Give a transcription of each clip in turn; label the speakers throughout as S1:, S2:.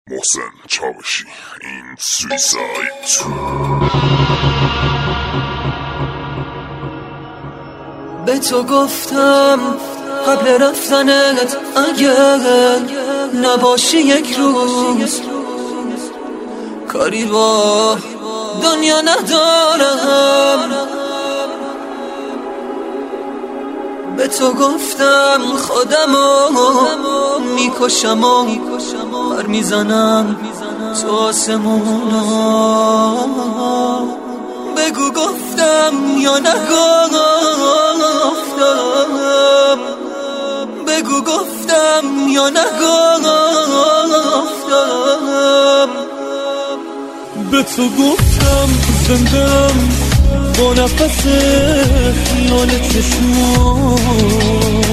S1: محسن چاوشی، این سویساید.
S2: به تو گفتم قبل رفتنت اگر نباشی یک روز، کاری با دنیا ندارم. به تو گفتم خودمو میکشم و پر میزنم تو آسمونا. بگو گفتم یا نگفتم، بگو گفتم یا نگفتم.
S3: به تو گفتم زندم با نفس خیال چشمات،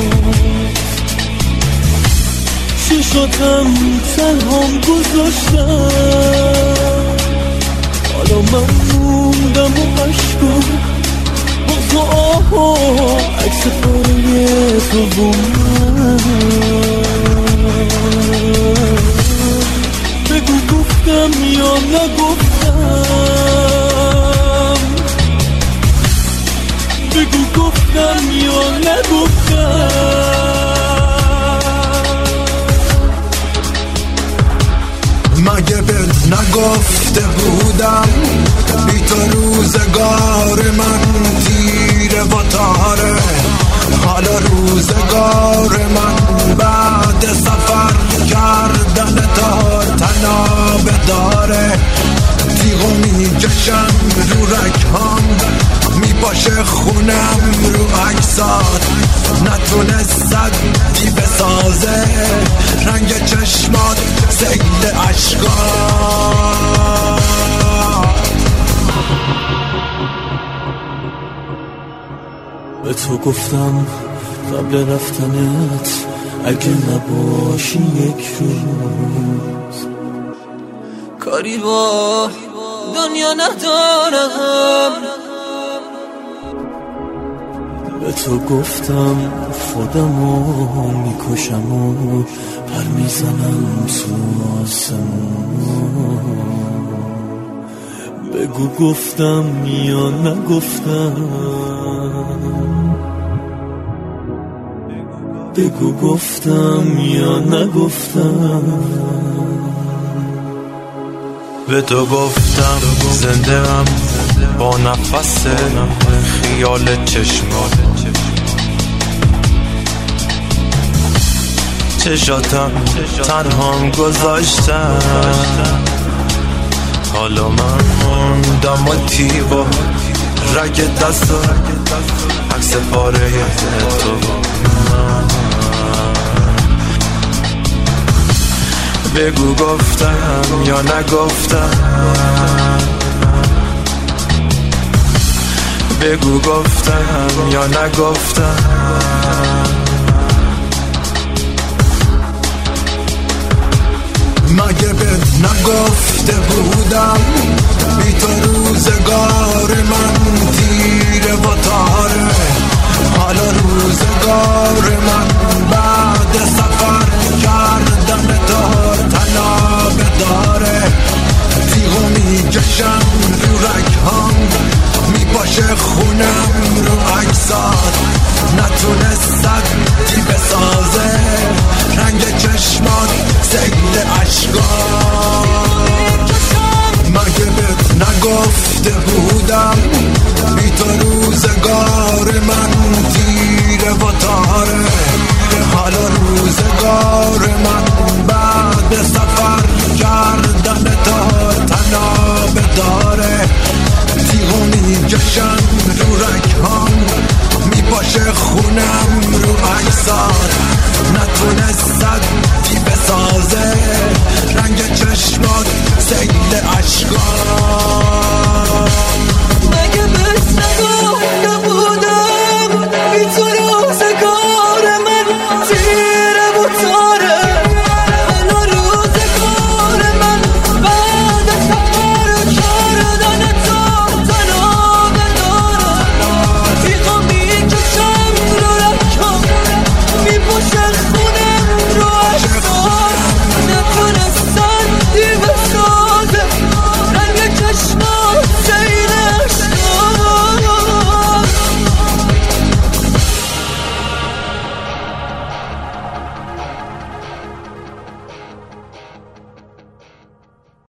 S3: چشاتم تنهام گذاشتم. حالا من موندم و عشقم با تو آها عکس پاره تو بومن. بگو گفتم یا نگفتم، بگو گفتم یا نگفتم.
S4: مگه بهت نگفته بودم بی تو روزگار من تیره و تاره. حالا روزگار من بعد سفر کردن تار تنابه داره. تیغو میکشم رو رکهام، میپاشه خونم رو عکسات. نتونستد دی بسازه رنگ چشمات سیل عشقات.
S3: به تو گفتم قبل رفتنت اگه نباشی یک روز،
S2: کاری با دنیا ندارم.
S3: به تو گفتم خودمو میکشم و پر میزنم تو آسمون. بگو گفتم یا نگفتم، بگو گفتم یا نگفتم.
S5: به تو گفتم زنده‌ام با نفس خیال چشمات، چشاتم تنهام گذاشتم. حالا من موندم و تیغ رگ دست و عکس پاره تو. بگو گفتم یا نگفتم، بگو گفتم یا نگفتم.
S4: مگه بهت نگفته بودم بی تو روزگار من تیره و تاره. حالا روزگار من بعد سفر کردن تار تنابه داره. تیغو میکشم رو رکهام، میپاشه خونم رو عکسات. نتونستد دی بسازه رنگ چشمات سیل عشقات. مگه بهت نگفته بودم بی تو روزگار من تیره و تاره. حالا روزگار من بعد سفر کردن تار تنابه داره. تیغو میکشم رو رکهام، میپاشه خونم رو عکسات. نتونستد دی بسازه رنگ چشمات سیل